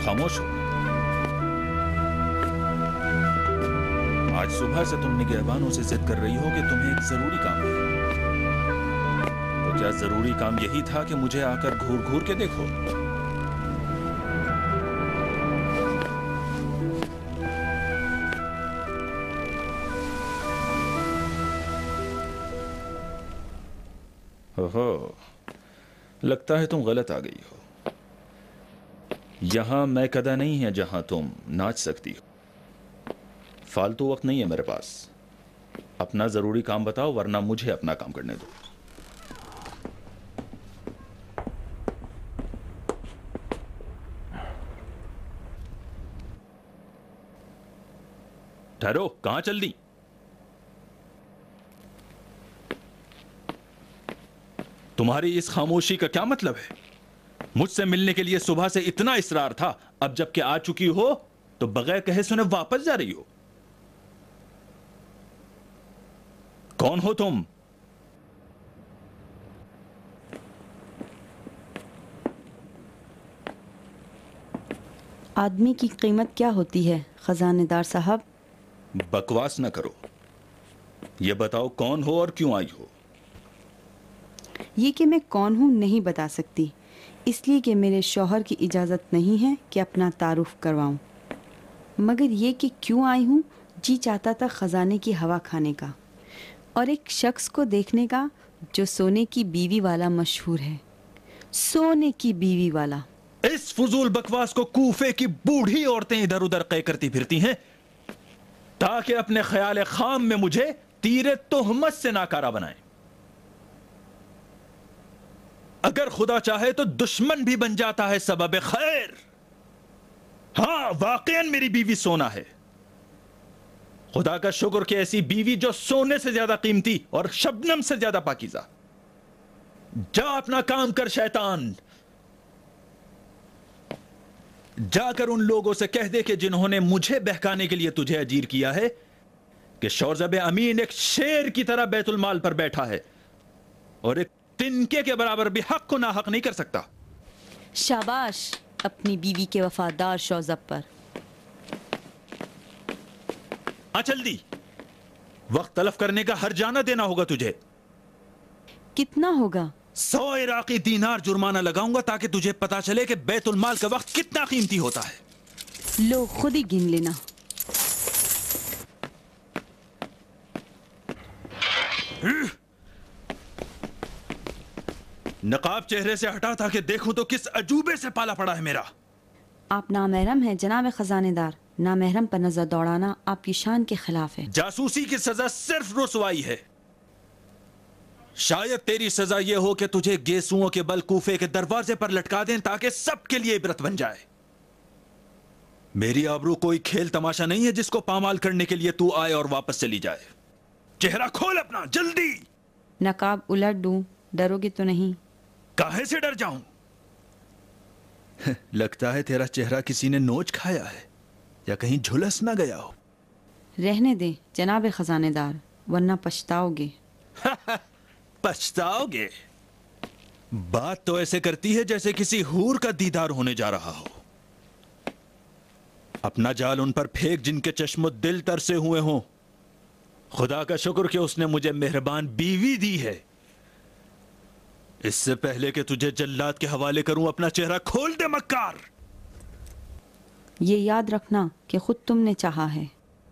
खामोश हो। आज सुबह से तुम निगहबानों से जिद कर रही हो कि तुम्हें एक जरूरी काम है। तो क्या जरूरी काम यही था कि मुझे आकर घूर घूर के देखो? ओहो, लगता है तुम गलत आ गई हो। यहां मैं कदा नहीं है जहां तुम नाच सकती हो। फालतू वक्त नहीं है मेरे पास। अपना जरूरी काम बताओ, वरना मुझे अपना काम करने दो। ठहरो, कहां चल दी? तुम्हारी इस खामोशी का क्या मतलब है? मुझसे मिलने के लिए सुबह से इतना इसरार था, अब जबकि आ चुकी हो तो बगैर कहे सुने वापस जा रही हो। कौन हो तुम? आदमी की कीमत क्या होती है खजानेदार साहब? बकवास न करो। यह बताओ कौन हो और क्यों आई हो? ये कि मैं कौन हूँ नहीं बता सकती, इसलिए कि मेरे शौहर की इजाज़त नहीं है कि अपना तारुफ करवाऊँ। मगर ये कि क्यों आई हूँ, जी चाहता था ख़जाने की हवा खाने का और एक शख्स को देखने का जो सोने की बीवी वाला मशहूर है। सोने की बीवी वाला। इस फजूल बकवास को कूफे की बूढ़ी औरतें इधर उधर कै करती फिरती हैं ताकि अपने ख्याल खाम में मुझे तीरे तोहमत से नाकारा बनाएं। अगर खुदा चाहे तो दुश्मन भी बन जाता है सबब खैर। हाँ, वाकईन मेरी बीवी सोना है। खुदा का शुक्र कि ऐसी बीवी जो सोने से ज्यादा कीमती और शबनम से ज्यादा पाकीज़ा। जा अपना काम कर शैतान। जाकर उन लोगों से कह दे कि जिन्होंने मुझे बहकाने के लिए तुझे अजीर किया है कि शौज़ब अमीन एक शेर की तरह बैतुल माल पर बैठा है और एक तिनके के बराबर भी हक को नाहक नहीं कर सकता। शाबाश अपनी बीवी के वफादार शौज़ब पर। जल्दी, वक्त तलफ करने का हर जाना देना होगा तुझे। कितना होगा? 100 इराकी दीनार जुर्माना लगाऊंगा ताकि तुझे पता चले कि बैतुल माल का वक्त कितना कीमती होता है। लो खुद ही गिन लेना। नकाब चेहरे से हटा था कि देखूं तो किस अजूबे से पाला पड़ा है मेरा। आप नामहरम हैं जनाब खजानेदार। नामहरम पर नजर दौड़ाना आपकी शान के खिलाफ है। जासूसी की सजा सिर्फ रुसवाई है। शायद तेरी सजा यह हो कि तुझे गेसुओं के बल कूफे के दरवाजे पर लटका दें ताकि सबके लिए इबरत बन जाए। मेरी आबरू कोई खेल तमाशा नहीं है जिसको पामाल करने के लिए तू आए और वापस चली जाए। चेहरा खोल अपना जल्दी। नकाब उलट दूं, डरोगे तो नहीं? काहे से डर जाऊं? लगता है तेरा चेहरा किसी ने नोच खाया है या कहीं झुलस ना गया हो। रहने दे जनाब खजानेदार, वरना पछताओगे। पछताओगे? बात तो ऐसे करती है जैसे किसी हूर का दीदार होने जा रहा हो। अपना जाल उन पर फेंक जिनके चश्मो दिल तरसे हुए हों। खुदा का शुक्र कि उसने मुझे मेहरबान बीवी दी है। इससे पहले कि तुझे जल्लाद के हवाले करूं, अपना चेहरा खोल दे मक्कार। ये याद रखना कि खुद तुमने चाहा है।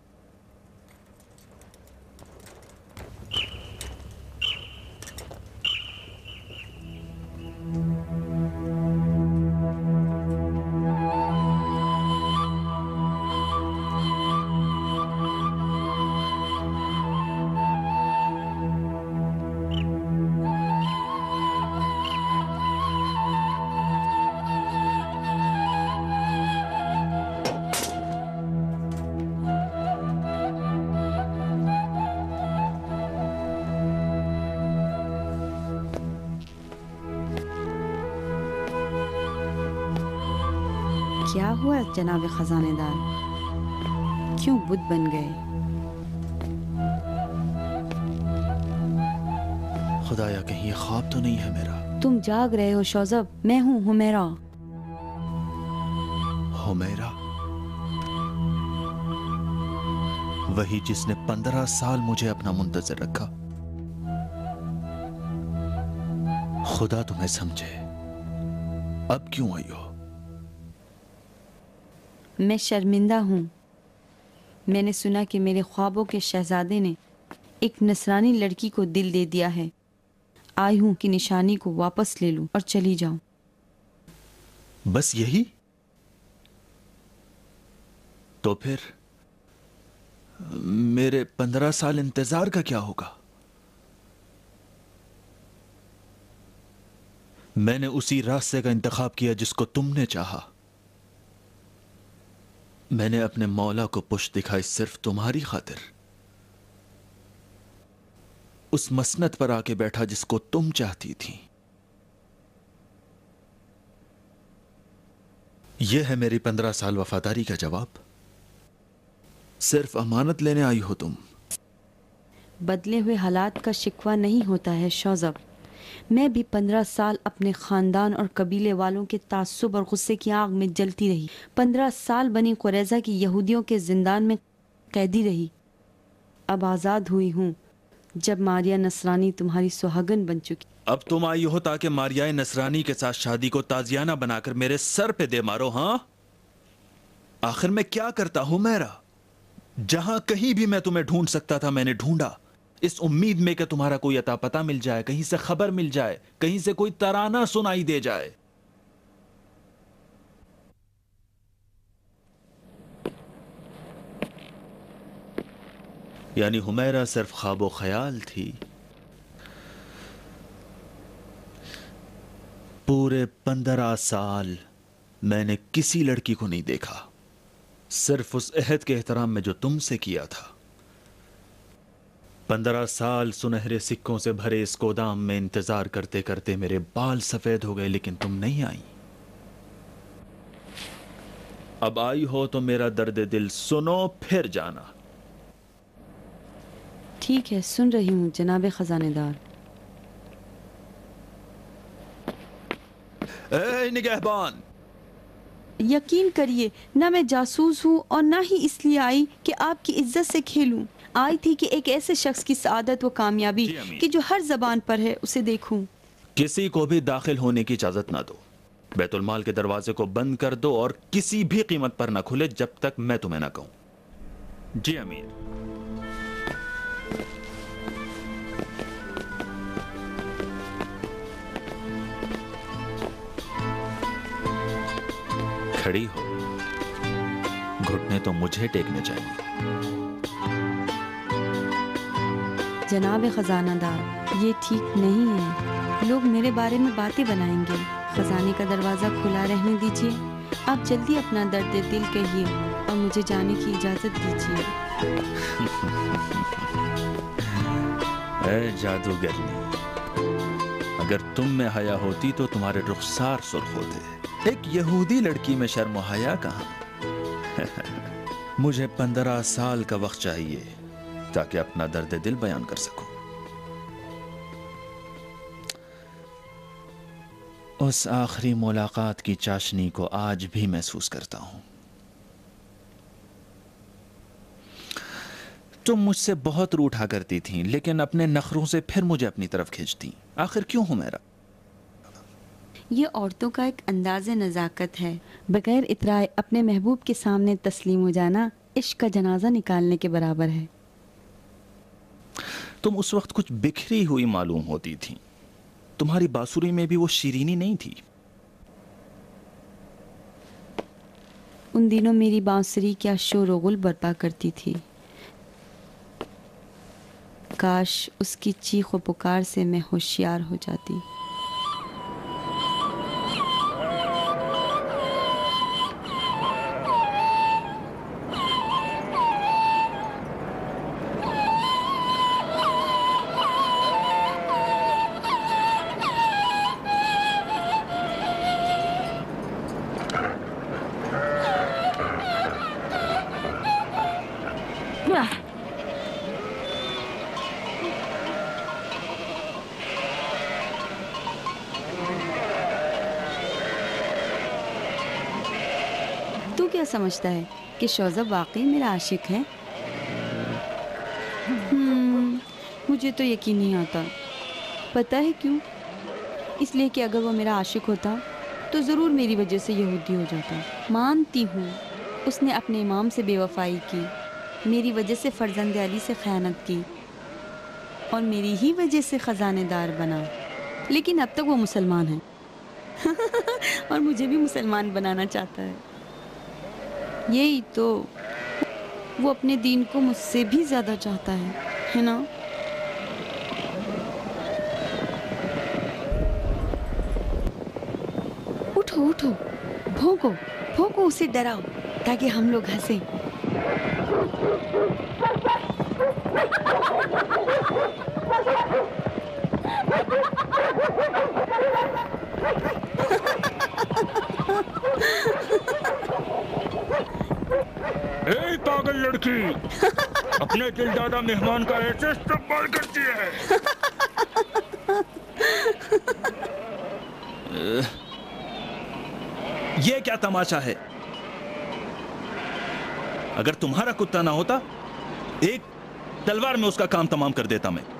क्या हुआ जनाब खजानेदार, क्यों बुद्ध बन गए? खुदाया कहीं ये ख्वाब तो नहीं है मेरा। तुम जाग रहे हो शौज़ब, मैं हूँ हुमैरा। हुमैरा, वही जिसने 15 साल मुझे अपना मुंतज़िर रखा। खुदा तुम्हें समझे, अब क्यों आई हो? मैं शर्मिंदा हूँ। मैंने सुना कि मेरे ख्वाबों के शहजादे ने एक नसरानी लड़की को दिल दे दिया है। आई हूँ कि निशानी को वापस ले लूँ और चली जाऊँ। बस यही? तो फिर मेरे 15 साल इंतजार का क्या होगा? मैंने उसी रास्ते का इंतखाब किया जिसको तुमने चाहा। मैंने अपने मौला को पुश्त दिखाई सिर्फ तुम्हारी खातिर। उस मसनद पर आके बैठा जिसको तुम चाहती थी। यह है मेरी 15 साल वफादारी का जवाब। सिर्फ अमानत लेने आई हो तुम। बदले हुए हालात का शिकवा नहीं होता है शौज़ब। मैं भी 15 साल अपने ख़ानदान और कबीले वालों के तासुब और गुस्से की आग में जलती रही। 15 साल बनी कुरैज़ा की यहूदियों के जिंदान में कैदी रही। अब आज़ाद हुई हूँ जब मारिया नसरानी तुम्हारी सुहागन बन चुकी। अब तुम आई हो ताकि मारिया नसरानी के साथ शादी को ताजियाना बनाकर मेरे सर पे दे मारो। हाँ, आखिर मैं क्या करता हूं मेरा? जहां कहीं भी मैं तुम्हें ढूंढ सकता था मैंने ढूंढा, इस उम्मीद में कि तुम्हारा कोई अता पता मिल जाए, कहीं से खबर मिल जाए, कहीं से कोई तराना सुनाई दे जाए। यानी हुमैरा सिर्फ ख्वाबो ख्याल थी। पूरे 15 साल मैंने किसी लड़की को नहीं देखा, सिर्फ उस अहद के एहतराम में जो तुमसे किया था। 15 साल सुनहरे सिक्कों से भरे इस गोदाम में इंतजार करते करते मेरे बाल सफेद हो गए, लेकिन तुम नहीं आई। अब आई हो तो मेरा दर्द दिल सुनो फिर जाना। ठीक है, सुन रही हूँ जनाबे खजानेदार। ए निगहबान, यकीन करिए, ना मैं जासूस हूँ और ना ही इसलिए आई कि आपकी इज्जत से खेलूं। आई थी कि एक ऐसे शख्स की सआदत व कामयाबी कि जो हर जबान पर है उसे देखूं। किसी को भी दाखिल होने की इजाजत ना दो। बैतुल माल के दरवाजे को बंद कर दो और किसी भी कीमत पर ना खुले जब तक मैं तुम्हें ना कहूं। जी अमीर। खड़ी हो, घुटने तो मुझे टेकने चाहिए। जनाब खजानादार, ये ठीक नहीं है। लोग मेरे बारे में बातें बनाएंगे। खजाने का दरवाज़ा खुला रहने दीजिए। आप जल्दी अपना दर्द दिल कहिए और मुझे जाने की इजाज़त दीजिए। ऐ जादूगरनी, अगर तुम में हया होती तो तुम्हारे रुखसार सुर्ख होते। एक यहूदी लड़की में शर्म व हया कहां? मुझे 15 साल का वक्त चाहिए ताकि अपना दर्द दिल बयान कर सकूं। उस आखिरी मुलाकात की चाशनी को आज भी महसूस करता हूं। तुम मुझसे बहुत रूठा करती थीं, लेकिन अपने नखरों से फिर मुझे अपनी तरफ खींचती। आखिर क्यों हुमैरा? ये औरतों का एक अंदाज़े नज़ाकत है। बगैर इतराए अपने महबूब के सामने तस्लीम हो जाना इश्क का जनाजा निकालने के बराबर है। तुम उस वक्त कुछ बिखरी हुई मालूम होती थी। तुम्हारी बांसुरी में भी वो शीरीनी नहीं थी। उन दिनों मेरी बांसुरी क्या शोर गुल बर्पा करती थी। काश उसकी चीख व पुकार से मैं होशियार हो जाती। تو کیا سمجھتا ہے کہ شوزب واقعی میرا عاشق ہے؟ مجھے تو یقین نہیں آتا. پتہ ہے کیوں؟ اس لیے کہ اگر وہ میرا عاشق ہوتا تو ضرور میری وجہ سے یہودی ہو جاتا. مانتی ہوں اس نے اپنے امام سے بے وفائی کی، میری وجہ سے فرزند علی سے خیانت کی اور میری ہی وجہ سے خزانے دار بنا. لیکن اب تک وہ مسلمان ہے اور مجھے بھی مسلمان بنانا چاہتا ہے. یہی تو، وہ اپنے دین کو مجھ سے بھی زیادہ چاہتا ہے نا؟ اٹھو اٹھو، بھونکو بھونکو، اسے ڈراؤ تاکہ ہم لوگ ہنسیں. اے پاگل لڑکی، اپنے دل دادا مہمان کا ایسے استقبال کرتی ہے. یہ کیا تماشا ہے؟ اگر تمہارا کتا نہ ہوتا ایک تلوار میں اس کا کام تمام کر دیتا میں.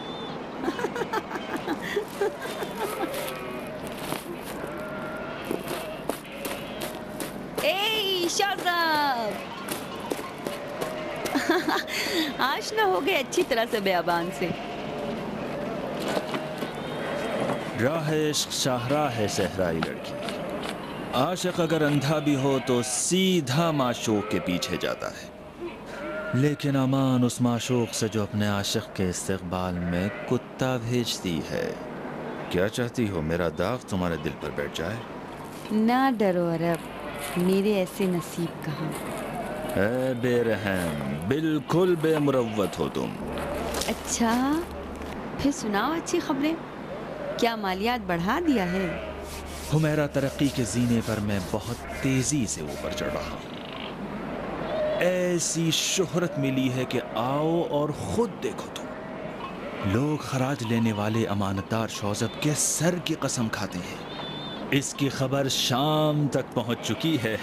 اے شوزب، آشنا ہو گئے اچھی طرح سے بیابان سے. راہ عشق شاہراہ ہے صحرائی لڑکی. عاشق اگر اندھا بھی ہو تو سیدھا معشوق کے پیچھے جاتا ہے. لیکن امان اس معشوق سے جو اپنے عاشق کے استقبال میں کتا بھیجتی ہے. کیا چاہتی ہو میرا داغ تمہارے دل پر بیٹھ جائے؟ نہ ڈرو عرب، میرے ایسے نصیب کہاں. اے بے رحم، بالکل بے مروت ہو تم. اچھا، پھر سناؤ اچھی خبریں. کیا مالیات بڑھا دیا ہے؟ حمیرہ ترقی کے زینے پر میں بہت تیزی سے اوپر چڑھ رہا ہوں. ایسی شہرت ملی ہے کہ آؤ اور خود دیکھو تم. لوگ خراج لینے والے امانتدار شوزب کے سر کی قسم کھاتے ہیں. اس کی خبر شام تک پہنچ چکی ہے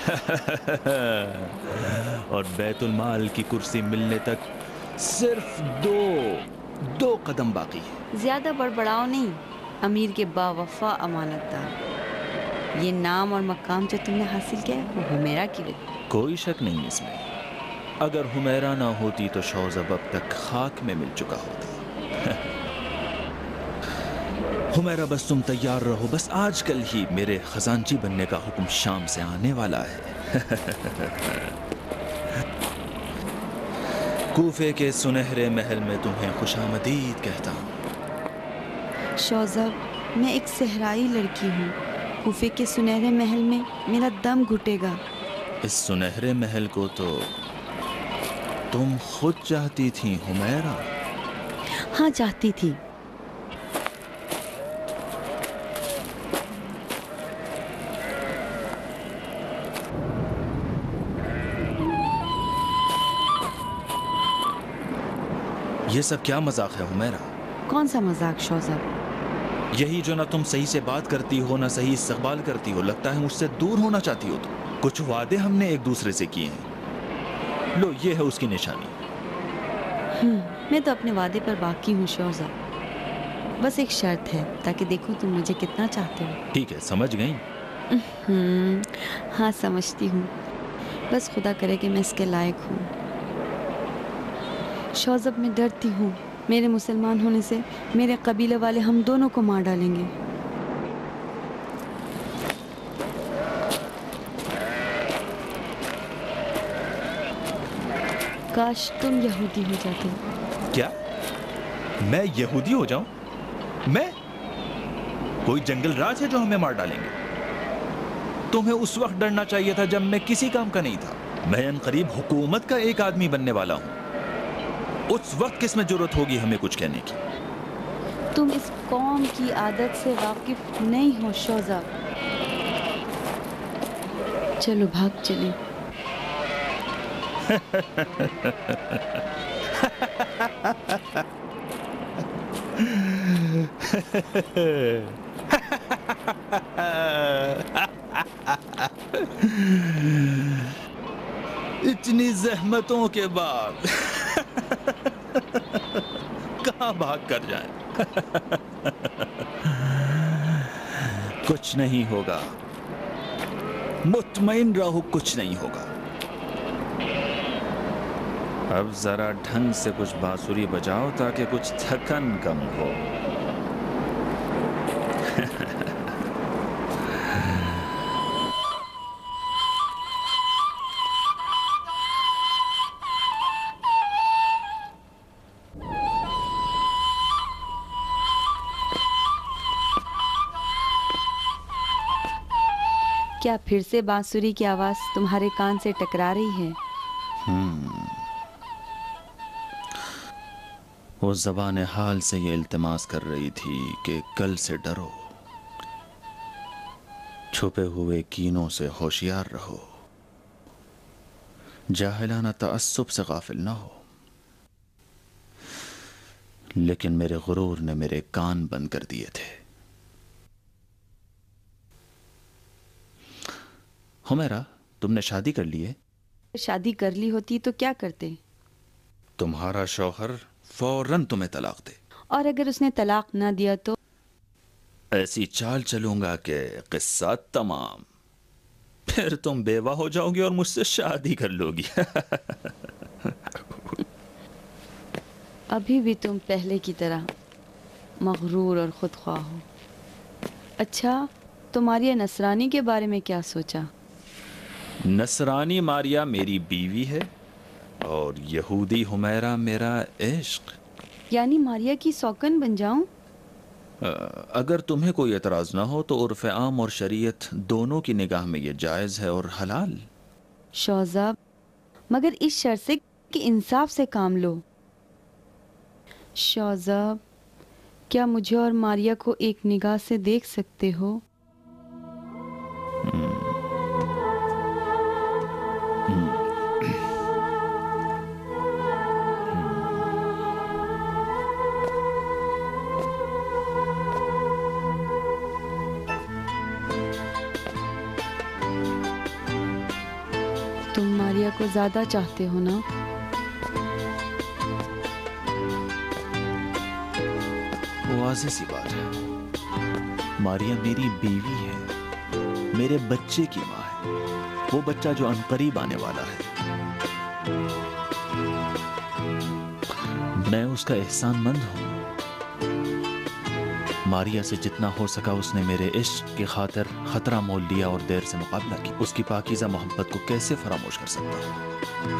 اور بیت المال کی کرسی ملنے تک صرف دو قدم باقی ہے. زیادہ بڑبڑاؤ نہیں، امیر کے باوفا امانت دار. یہ نام اور مقام جو تم نے حاصل کیا ہے وہ حمیرہ کی وجہ. کوئی شک نہیں اس میں. اگر حمیرہ نہ ہوتی تو شوزب اب تک خاک میں مل چکا ہوتا. حمیرہ بس تم تیار رہو، بس آج کل ہی میرے خزانچی بننے کا حکم شام سے آنے والا ہے. کوفے کے سنہرے محل میں تمہیں خوش آمدید کہتا ہوں. شوزب، میں ایک صحرائی لڑکی ہوں. کوفے کے سنہرے محل میں میرا دم گھٹے گا. اس سنہرے محل کو تو تم خود چاہتی تھی حمیرہ. ہاں، چاہتی تھی. یہ سب کیا مذاق ہے حمیرہ؟ کون سا مذاق شوزب؟ یہی جو نہ تم صحیح سے بات کرتی ہو نہ صحیح استقبال کرتی ہو. لگتا ہے مجھ سے دور ہونا چاہتی ہو تم. کچھ وعدے ہم نے ایک دوسرے سے کیے ہیں. لو، یہ ہے اس کی نشانی. میں تو اپنے وعدے پر باقی ہوں شوزب. بس ایک شرط ہے تاکہ دیکھو تم مجھے کتنا چاہتے ہو. ٹھیک ہے، سمجھ گئی. ہاں، سمجھتی ہوں. بس خدا کرے کہ میں اس کے لائق ہوں. شوزب، میں ڈرتی ہوں میرے مسلمان ہونے سے میرے قبیلے والے ہم دونوں کو مار ڈالیں گے. کاش تم یہودی ہو جاتے. کیا میں یہودی ہو جاؤں؟ میں؟ کوئی جنگل راج ہے جو ہمیں مار ڈالیں گے؟ تمہیں اس وقت ڈرنا چاہیے تھا جب میں کسی کام کا نہیں تھا. میں عنقریب حکومت کا ایک آدمی بننے والا ہوں. اس وقت کس میں جرأت ہوگی ہمیں کچھ کہنے کی؟ تم اس قوم کی عادت سے واقف نہیں ہو شوزب. چلو بھاگ چلیں. اتنی زحمتوں کے بعد کہاں بھاگ کر جائیں؟ کچھ نہیں ہوگا، مطمئن رہو، کچھ نہیں ہوگا۔ اب ذرا ڈھنگ سے کچھ بانسری بجاؤ تاکہ کچھ تھکن کم ہو۔ کیا پھر سے بانسری کی آواز تمہارے کان سے ٹکرا رہی ہے؟ وہ زبان حال سے یہ التماس کر رہی تھی کہ کل سے ڈرو، چھپے ہوئے کینوں سے ہوشیار رہو، جاہلانہ تعصب سے غافل نہ ہو۔ لیکن میرے غرور نے میرے کان بند کر دیے تھے۔ ہمیرا، تم نے شادی کر لی ہے؟ شادی کر لی ہوتی تو کیا کرتے؟ تمہارا شوہر فوراً تمہیں طلاق دے۔ اور اگر اس نے طلاق نہ دیا تو؟ ایسی چال چلوں گا کہ قصہ تمام، پھر تم بیوہ ہو جاؤ گی اور مجھ سے شادی کر لو گی۔ ابھی بھی تم پہلے کی طرح مغرور اور خود خواہ ہو۔ اچھا، تو ماریہ نصرانی کے بارے میں کیا سوچا؟ نصرانی ماریہ میری بیوی ہے اور یہودی ہمیرا میرا عشق۔ یعنی ماریہ کی سوکن بن جاؤں؟ اگر تمہیں کوئی اعتراض نہ ہو تو عرف عام اور شریعت دونوں کی نگاہ میں یہ جائز ہے اور حلال۔ شوزب، مگر اس شرط سے کہ انصاف سے کام لو۔ شوزب، کیا مجھے اور ماریہ کو ایک نگاہ سے دیکھ سکتے ہو؟ تم ماریہ کو زیادہ چاہتے ہو نا؟ واضح سی بات ہے، ماریہ میری بیوی ہے، میرے بچے کی ماں ہے، وہ بچہ جو عنقریب آنے والا ہے۔ میں اس کا احسان مند ہوں۔ ماریہ سے جتنا ہو سکا اس نے میرے عشق کی خاطر خطرہ مول لیا اور دیر سے مقابلہ کی۔ اس کی پاکیزہ محبت کو کیسے فراموش کر سکتا ہوں؟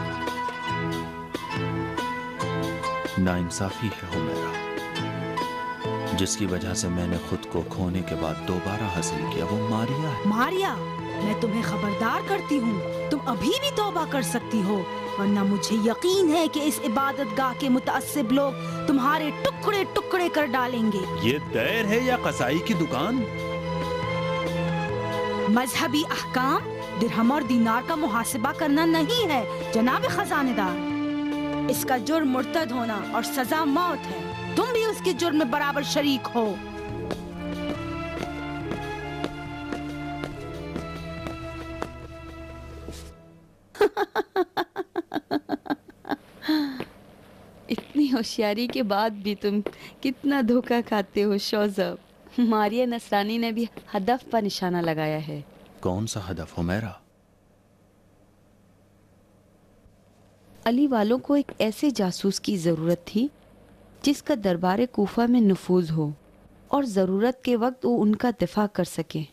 ناانصافی ہے ہمیرا، جس کی وجہ سے میں نے خود کو کھونے کے بعد دوبارہ حاصل کیا، وہ ماریہ ہے۔ ماریہ، میں تمہیں خبردار کرتی ہوں، تم ابھی بھی توبہ کر سکتی ہو، ورنہ مجھے یقین ہے کہ اس عبادت گاہ کے متعصب لوگ تمہارے ٹکڑے ٹکڑے کر ڈالیں گے۔ یہ دیر ہے یا قصائی کی دکان؟ مذہبی احکام درہم اور دینار کا محاسبہ کرنا نہیں ہے جناب خزانہ دار۔ اس کا جرم مرتد ہونا اور سزا موت ہے، تم بھی اس کے جرم میں برابر شریک ہو۔ اتنی ہوشیاری کے بعد بھی تم کتنا دھوکہ کھاتے ہو شوزب۔ ماریہ نصرانی نے بھی ہدف پر نشانہ لگایا ہے۔ کون سا ہدف ہمیرا؟ علی والوں کو ایک ایسے جاسوس کی ضرورت تھی جس کا دربار کوفہ میں نفوذ ہو اور ضرورت کے وقت وہ ان کا دفاع کر سکے۔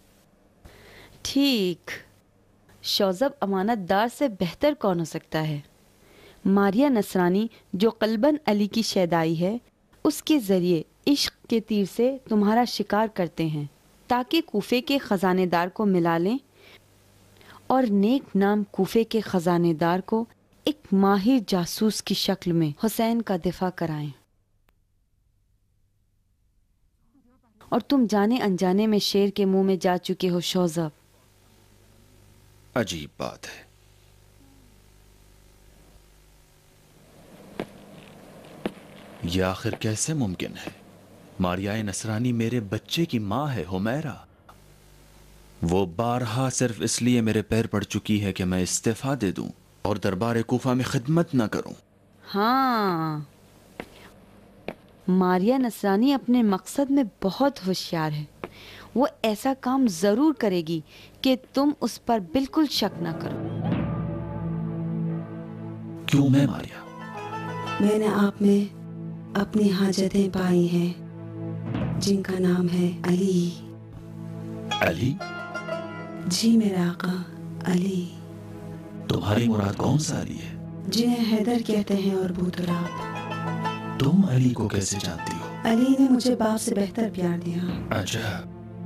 ٹھیک، شوزب امانت دار سے بہتر کون ہو سکتا ہے؟ ماریہ نصرانی جو قلباً علی کی شیدائی ہے، اس کے ذریعے عشق کے تیر سے تمہارا شکار کرتے ہیں تاکہ کوفے کے خزانے دار کو ملا لیں اور نیک نام کوفے کے خزانے دار کو ایک ماہر جاسوس کی شکل میں حسین کا دفاع کرائیں۔ اور تم جانے انجانے میں شیر کے منہ میں جا چکے ہو شوزب۔ عجیب بات ہے، یہ آخر کیسے ممکن ہے؟ ماریہ نصرانی میرے بچے کی ماں ہے ہمیرا، وہ بارہا صرف اس لیے میرے پیر پڑ چکی ہے کہ میں استعفیٰ دے دوں اور دربار کوفہ میں خدمت نہ کروں؟ ہاں، ماریا نصرانی اپنے مقصد میں بہت ہوشیار ہے. وہ ایسا کام ضرور کرے گی کہ تم اس پر بالکل شک نہ کرو. کیوں میں ماریا؟ میں نے آپ میں اپنی حاجتیں پائی ہیں جن کا نام ہے علی. علی؟ جی میرے آقا، علی. تمہاری مراد کون سا علی ہے؟ جنہیں حیدر کہتے ہیں اور بوتراب. تم علی کو کیسے جانتی ہو؟ علی نے مجھے باپ سے بہتر پیار دیا. اچھا،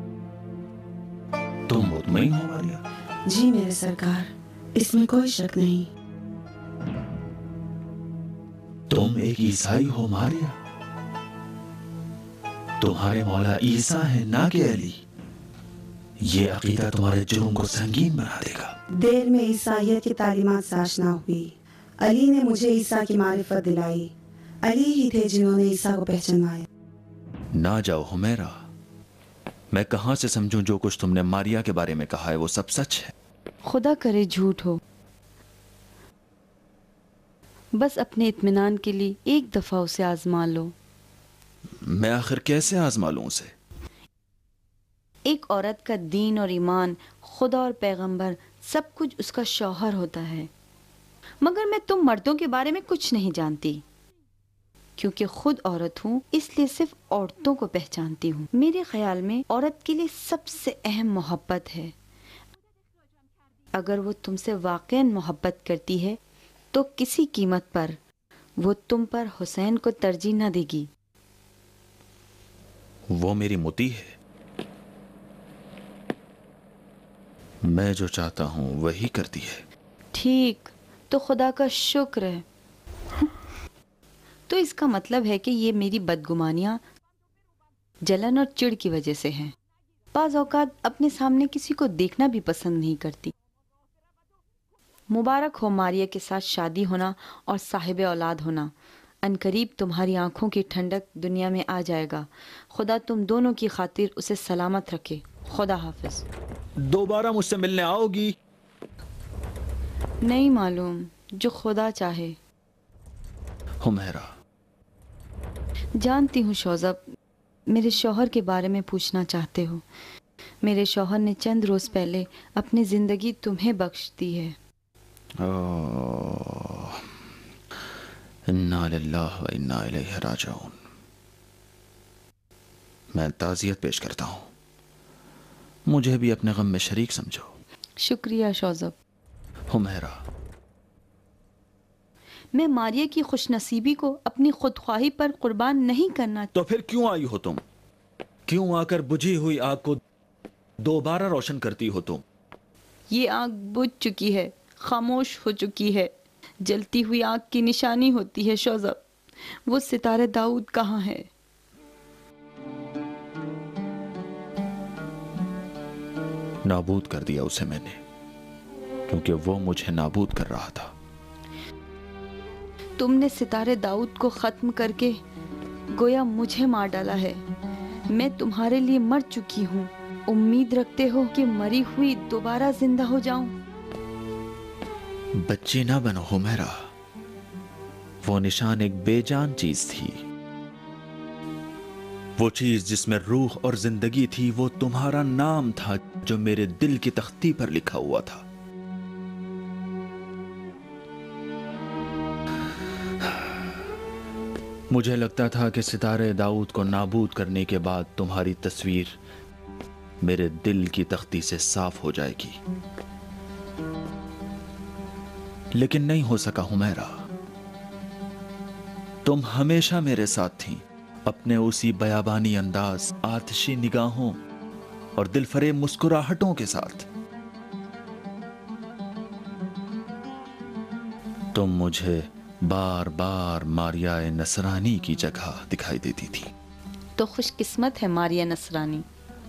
تم مطمئن ہو ماریا؟ جی میرے سرکار، اس میں کوئی شک نہیں. تم ایک عیسائی ہو ماریا؟ تمہارے مولا عیسیٰ ہے نہ کہ علی. یہ عقیدہ تمہارے جرم کو سنگین بنا دے گا. دیر میں عیسائیت کی تعلیمات سے آشنا ہوئی. علی نے مجھے عیسیٰ کی معرفت دلائی. علی ہی تھے جنہوں نے عیسیٰ کو پہچانوایا. نہ جاؤ حمیرہ، میں کہاں سے سمجھوں جو کچھ تم نے ماریا کے بارے میں کہا ہے وہ سب سچ ہے؟ خدا کرے جھوٹ ہو. بس اپنے اطمینان کے لیے ایک دفعہ اسے آزما لو. میں آخر کیسے آزما لوں اسے؟ ایک عورت کا دین اور ایمان، خدا اور پیغمبر، سب کچھ اس کا شوہر ہوتا ہے. مگر میں تم مردوں کے بارے میں کچھ نہیں جانتی. کیونکہ خود عورت ہوں اس لیے صرف عورتوں کو پہچانتی ہوں. میرے خیال میں عورت کے لیے سب سے اہم محبت ہے. اگر وہ تم سے واقعاً محبت کرتی ہے تو کسی قیمت پر وہ تم پر حسین کو ترجیح نہ دے گی. وہ میری متی ہے. میں جو چاہتا ہوں وہی کرتی ہے. ٹھیک، تو خدا کا شکر ہے. تو اس کا مطلب ہے کہ یہ میری بدگمانیاں جلن اور چڑ کی وجہ سے ہیں. بعض اوقات اپنے سامنے کسی کو دیکھنا بھی پسند نہیں کرتی. مبارک ہو ماریا کے ساتھ شادی ہونا اور صاحب اولاد ہونا. عنقریب تمہاری آنکھوں کی ٹھنڈک دنیا میں آ جائے گا. خدا تم دونوں کی خاطر اسے سلامت رکھے. خدا حافظ. دوبارہ مجھ سے ملنے آؤ گی؟ نہیں معلوم، جو خدا چاہے. حمیرہ، جانتی ہوں شوزب، میرے شوہر کے بارے میں پوچھنا چاہتے ہو. میرے شوہر نے چند روز پہلے اپنی زندگی تمہیں بخش دی ہے. انا للہ و انا الیہ راجعون. میں تعزیت پیش کرتا ہوں. مجھے بھی اپنے غم میں شریک سمجھو. شکریہ شوزب. حمیرہ، میں ماریا کی خوش نصیبی کو اپنی خودخواہی پر قربان نہیں کرنا. تو پھر کیوں آئی ہو تم؟ کیوں آ کر بجھی ہوئی آگ کو دوبارہ روشن کرتی ہو تم؟ یہ آگ بجھ چکی ہے، خاموش ہو چکی ہے. جلتی ہوئی آگ کی نشانی ہوتی ہے شوزب. وہ ستارے داؤد کہاں ہے؟ نابود کر دیا اسے میں نے، کیونکہ وہ مجھے نابود کر رہا تھا. تم نے ستارے داؤد کو ختم کر کے گویا مجھے مار ڈالا ہے. میں تمہارے لیے مر چکی ہوں. امید رکھتے ہو کہ مری ہوئی دوبارہ زندہ ہو جاؤں؟ بچی نہ بنو حمیرہ. وہ نشان ایک بے جان چیز تھی. وہ چیز جس میں روح اور زندگی تھی وہ تمہارا نام تھا جو میرے دل کی تختی پر لکھا ہوا تھا. مجھے لگتا تھا کہ ستارے داؤد کو نابود کرنے کے بعد تمہاری تصویر میرے دل کی تختی سے صاف ہو جائے گی. لیکن نہیں ہو سکا حمیرہ. تم ہمیشہ میرے ساتھ تھیں، اپنے اسی بیابانی انداز، آتشی نگاہوں اور دل فریب مسکراہٹوں کے ساتھ. تم مجھے بار بار ماریا نصرانی کی جگہ دکھائی دیتی تھی. تو خوش قسمت ہے ماریا نصرانی.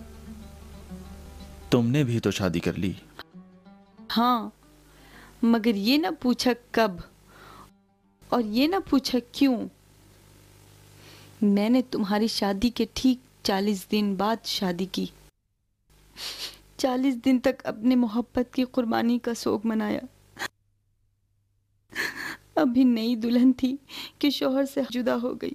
تم نے بھی تو شادی کر لی. ہاں، مگر یہ نہ پوچھا کب اور یہ نہ پوچھا کیوں. میں نے تمہاری شادی کے ٹھیک 40 دن بعد شادی کی. 40 دن تک اپنے محبت کی قربانی کا سوگ منایا. अभी नई दुल्हन थी कि शौहर से जुदा हो गई।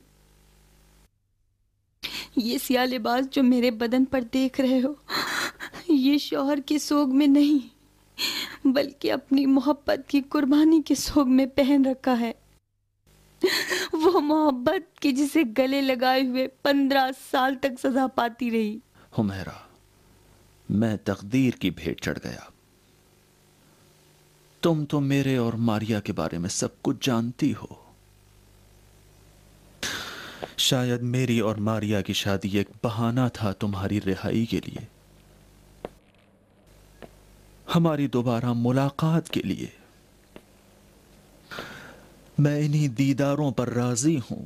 ये सियाह लिबास जो मेरे बदन पर देख रहे हो, ये शौहर के सोग में नहीं बल्कि अपनी मोहब्बत की कुर्बानी के सोग में पहन रखा है। वो मोहब्बत की जिसे गले लगाए हुए 15 साल तक सजा पाती रही। हुमैरा, मैं तकदीर की भेंट चढ़ गया। तुम तो मेरे और मारिया के बारे में सब कुछ जानती हो। शायद मेरी और मारिया की शादी एक बहाना था तुम्हारी रिहाई के लिए, हमारी दोबारा मुलाकात के लिए। मैं इन्हीं दीदारों पर राजी हूं।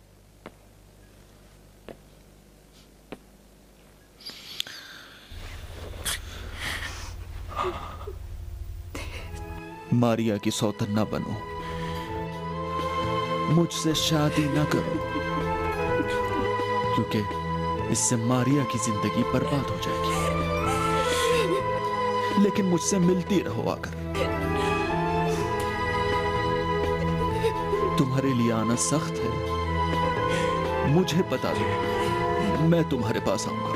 मारिया की सौतन न बनो, मुझसे शादी न करो, क्योंकि इससे मारिया की जिंदगी बर्बाद हो जाएगी। लेकिन मुझसे मिलती रहो आकर। तुम्हारे लिए आना सख्त है, मुझे बता दो, मैं तुम्हारे पास आऊंगा।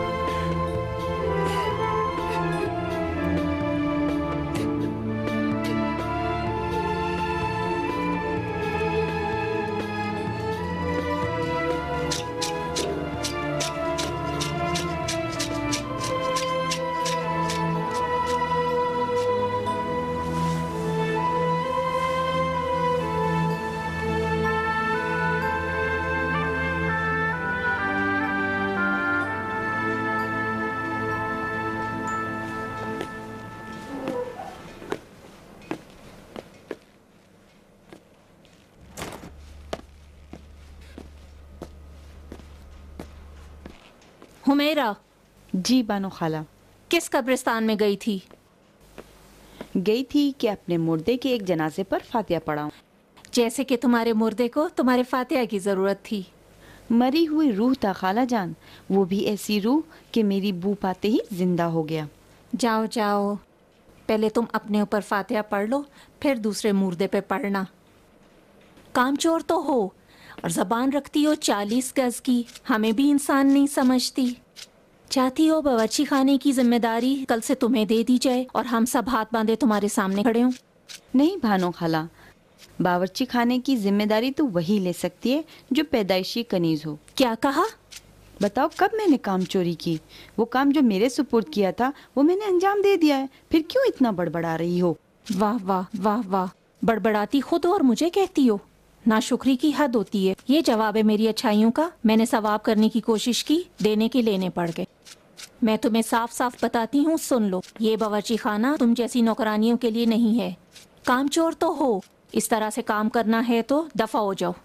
हुमैरा, जी बानो खाला। किस कब्रिस्तान में गई थी? गई थी कि अपने मुर्दे के एक जनाजे पर फातिहा पढ़ाऊं। जैसे कि तुम्हारे मुर्दे को तुम्हारे फातिहा की जरूरत थी। मरी हुई रूह था खाला जान, वो भी ऐसी रूह कि मेरी बू पाते ही जिंदा हो गया। जाओ जाओ, पहले तुम अपने ऊपर फातिहा पढ़ लो, फिर दूसरे मुर्दे पे पढ़ना। कामचोर तो हो और जबान रखती हो 40 गज की, हमें भी इंसान नहीं समझती। चाहती हो बावर्ची खाने की जिम्मेदारी कल से तुम्हें दे दी जाए और हम सब हाथ बांधे तुम्हारे सामने खड़े हों? नहीं भानो खाला, बावर्ची खाने की जिम्मेदारी तो वही ले सकती है जो पैदाइशी कनीज हो। क्या कहा? बताओ कब मैंने काम चोरी की? वो काम जो मेरे सुपुर्द किया था वो मैंने अंजाम दे दिया है, फिर क्यों इतना बड़बड़ा रही हो? वाह वाह वाह वाह, बड़बड़ाती खुद और मुझे कहती हो। नाशुक्री की हद होती है। ये जवाब है मेरी अच्छाइयों का। मैंने सवाब करने की कोशिश की, देने के लेने पड़ गए। मैं तुम्हें साफ साफ बताती हूँ, सुन लो, ये बावर्ची खाना तुम जैसी नौकरानियों के लिए नहीं है। कामचोर तो हो, इस तरह से काम करना है तो दफा हो जाओ।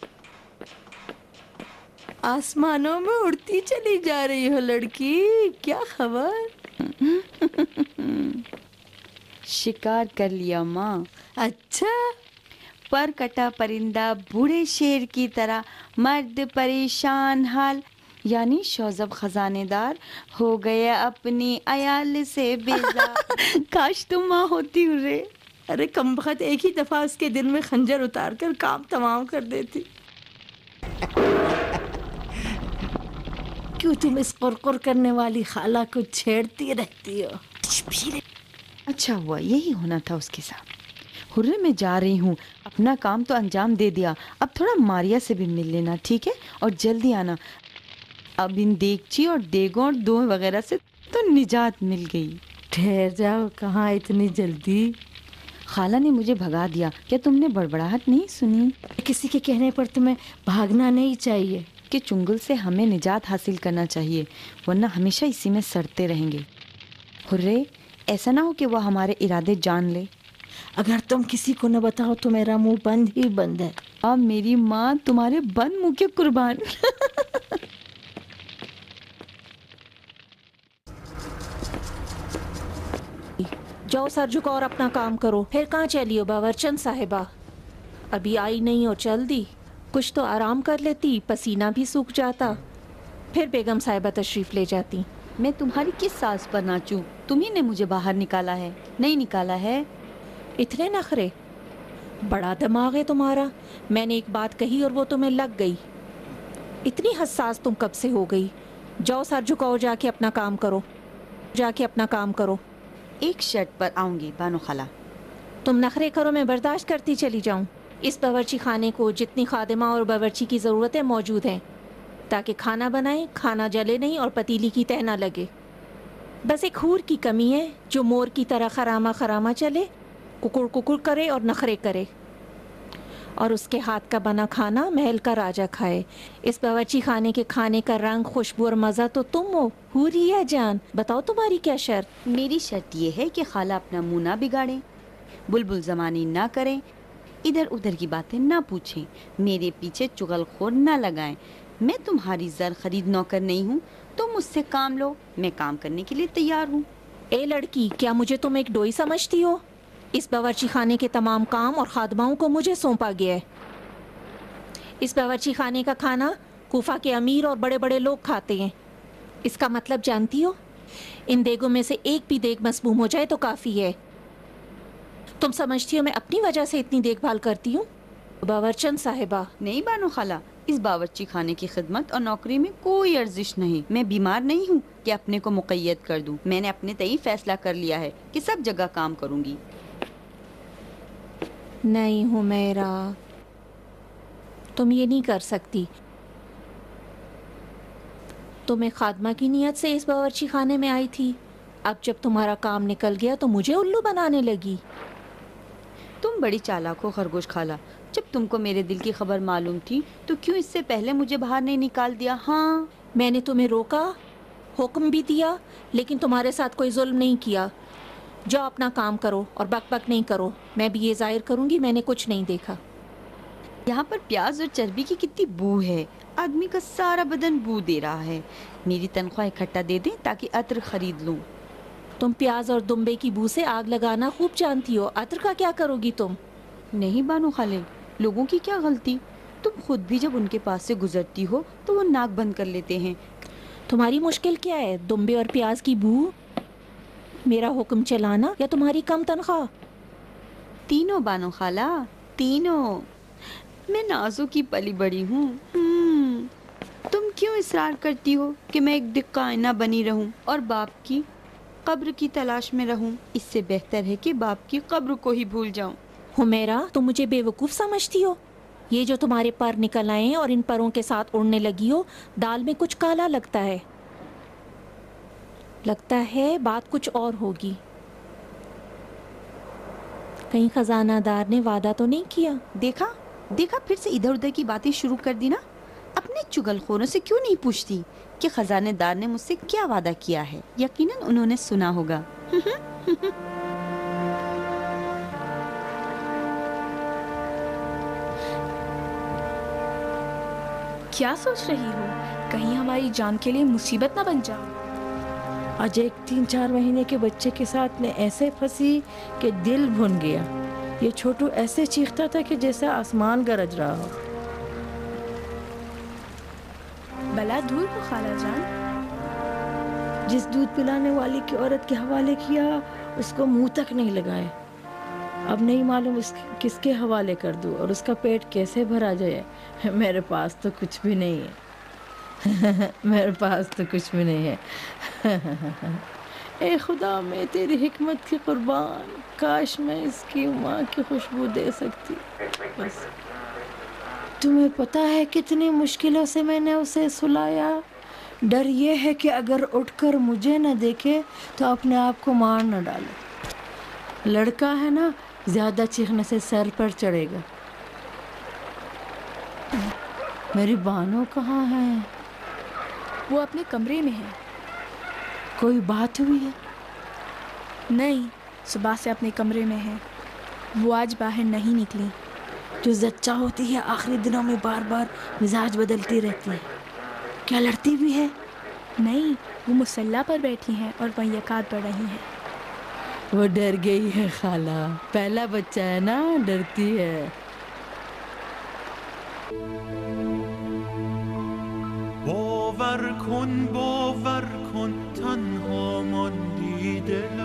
आसमानों में उड़ती चली जा रही हो लड़की, क्या खबर? शिकार कर लिया माँ। अच्छा, पर कटा परिंदा बूढ़े शेर की तरह, मर्द परेशान हाल, यानी शौजब खजानेदार हो गया अपनी अयाल से बेजार। काश तुम माँ होती रे। अरे कमबख्त, एक ही दफा उसके दिल में खंजर उतार कर काम तमाम कर देती। क्यों तुम इस कुरकुर करने वाली खाला को छेड़ती रहती हो? अच्छा हुआ, यही होना था उसके साथ। हुर्रे मैं जा रही हूँ, अपना काम तो अंजाम दे दिया, अब थोड़ा मारिया से भी मिल लेना, ठीक है? और जल्दी आना। अब इन देगची और देगों और दों वगैरह से तो निजात मिल गई। ठहर जाओ, कहाँ इतनी जल्दी? खाला ने मुझे भगा दिया। क्या तुमने बड़बड़ाहट नहीं सुनी? किसी के कहने पर तुम्हें भागना नहीं चाहिए। कि चुंगल से हमें निजात हासिल करना चाहिए, वरना हमेशा इसी में सड़ते रहेंगे। हुर्रे, ऐसा ना हो कि वो हमारे इरादे जान ले। अगर तुम किसी को न बताओ तो मेरा मुंह बंद ही बंद है। अब मेरी माँ तुम्हारे बंद मुंह के कुर्बान। जाओ सर झुकाओ और अपना काम करो। फिर कहाँ चली हो बावर्चन साहिबा? अभी आई नहीं हो, चल दी। कुछ तो आराम कर लेती, पसीना भी सूख जाता, फिर बेगम साहिबा तशरीफ ले जाती। मैं तुम्हारी किस सास पर नाचूं? तुम्ही ने मुझे बाहर निकाला है, नहीं निकाला है? इतने नखरे? बड़ा दिमाग है तुम्हारा। मैंने एक बात कही और वो तुम्हें लग गई। इतनी हसास तुम कब से हो गई? जाओ सर झुकाओ, जाके अपना काम करो, जाके अपना काम करो। एक शर्त पर आऊंगी बानो खाला। तुम नखरे करो, मैं बर्दाश्त करती चली जाऊं। इस बावर्ची खाने को जितनी खादिमा और बावर्ची की ज़रूरतें मौजूद हैं ताकि खाना बनाएं, खाना जले नहीं और पतीली की तह ना लगे। बस एक हूर की कमी है जो मोर की तरह खरामा खरामा चले, कुकुर कुकुर करे और नखरे करे, और उसके हाथ का बना खाना महल का राजा खाए। इस बावर्ची खाने के खाने का रंग, खुशबू और मज़ा तो तुम हो, हूरी है जान। बताओ तुम्हारी क्या शर्त? मेरी शर्त ये है कि खाला अपना मुंह ना बिगाड़ें, बुलबुल जमानी ना करें, इधर उधर की बातें ना पूछें, मेरे पीछे चुगलखोर ना लगाएं। मैं तुम्हारी ज़र खरीद नौकर नहीं हूँ, तुम मुझसे काम लो, मैं काम करने के लिए तैयार हूँ। ए लड़की, क्या मुझे तुम एक डोई समझती हो? इस बावर्ची खाने के तमाम काम और खादमाओं को मुझे सौंपा गया है। इस बावर्ची खाने का खाना कूफा के अमीर और बड़े बड़े लोग खाते हैं। इसका मतलब जानती हो? इन देगों में से एक भी देग मसमूम हो जाए तो काफ़ी है। तुम समझती हो मैं अपनी वजह से इतनी देखभाल करती हूँ? बावर्चन साहिबा। नहीं बानो खाला, इस बावर्ची खाने की खिदमत और नौकरी में कोई अर्जिश नहीं। मैं बीमार नहीं हूँ कि अपने को मुक़य्यद कर दूँ। मैंने अपने तय फैसला कर लिया है कि सब जगह काम करूँगी। नहीं हुमैरा, तुम ये नहीं कर सकती। तुम एक खादमा की नीयत से इस बावर्ची खाने में आई थी, अब जब तुम्हारा काम निकल गया तो मुझे उल्लू बनाने लगी। तुम बड़ी चालाक हो खरगोश खाला। जब तुमको मेरे दिल की खबर मालूम थी तो क्यों इससे पहले मुझे बाहर नहीं निकाल दिया? हाँ, मैंने तुम्हें रोका, हुक्म भी दिया, लेकिन तुम्हारे साथ कोई जुल्म नहीं किया। जाओ अपना काम करो और बक बक नहीं करो। मैं भी ये जाहिर करूंगी मैंने कुछ नहीं देखा। यहाँ पर प्याज और चर्बी की कितनी बू है, आदमी का सारा बदन बू दे रहा है। मेरी तनख्वाह इकट्ठा दे दें ताकि अत्र खरीद लूँ। तुम प्याज और दुम्बे की बू से आग लगाना खूब जानती हो, अत्र का क्या करोगी तुम? नहीं बानो खाले, लोगों की क्या गलती, तुम खुद भी जब उनके पास से गुजरती हो तो वो नाक बंद कर लेते हैं। तुम्हारी मुश्किल क्या है? दुम्बे और प्याज की बू, मेरा हुक्म चलाना या तुम्हारी कम तनख्वाह? तीनों बानो खाला, तीनों। मैं नाजों की पली बड़ी हूँ। तुम क्यों इसरार करती हो कि मैं एक दिक्का आईना बनी रहूं और बाप की कब्र की तलाश में रहूं? इससे बेहतर है कि बाप की कब्र को ही भूल जाऊं। हुमैरा, तुम मुझे बेवकूफ़ समझती हो? ये जो तुम्हारे पर निकल आए हैं और इन परों के साथ उड़ने लगी हो, दाल में कुछ काला लगता है। लगता है बात कुछ और होगी। कहीं खजानादार ने वादा तो नहीं किया? देखा देखा, फिर से इधर उधर की बातें शुरू कर दी ना। अपने चुगलखोरों से क्यों नहीं पूछती कि खजानेदार ने मुझसे क्या वादा किया है? यकीनन उन्होंने सुना होगा। क्या सोच रही हो? कहीं हमारी जान के लिए मुसीबत ना बन जाओ। आज एक 3-4 महीने के बच्चे के साथ मैं ऐसे फंसी कि दिल भुन गया। ये छोटू ऐसे चीखता था कि जैसे आसमान गरज रहा हो। भला दूर हो खाला जान। जिस दूध पिलाने वाली की औरत के हवाले किया उसको मुंह तक नहीं लगाए। अब नहीं मालूम किसके हवाले कर दूं और उसका पेट कैसे भरा जाए। मेरे पास तो कुछ भी नहीं है। मेरे पास तो कुछ भी नहीं है। ए खुदा, मैं तेरी हिकमत की कुर्बान, काश मैं इसकी माँ की खुशबू दे सकती। बस तुम्हें पता है कितनी मुश्किलों से मैंने उसे सुलाया। डर ये है कि अगर उठकर मुझे न देखे तो अपने आप को मार न डाले। लड़का है ना, ज्यादा चीखने से सर पर चढ़ेगा। मेरी बानो कहाँ है? वो अपने कमरे में है। कोई बात हुई है? नहीं, सुबह से अपने कमरे में है। वो आज बाहर नहीं निकली। जो जच्चा होती है आखिरी दिनों में बार बार मिजाज बदलती रहती है। क्या लड़ती भी है? नहीं, वो मुसल्ला पर बैठी हैं और वहीं यकात पढ़ रही हैं। वो डर गई है खाला, पहला बच्चा है ना, डरती है। باور کن تنها ماندی دل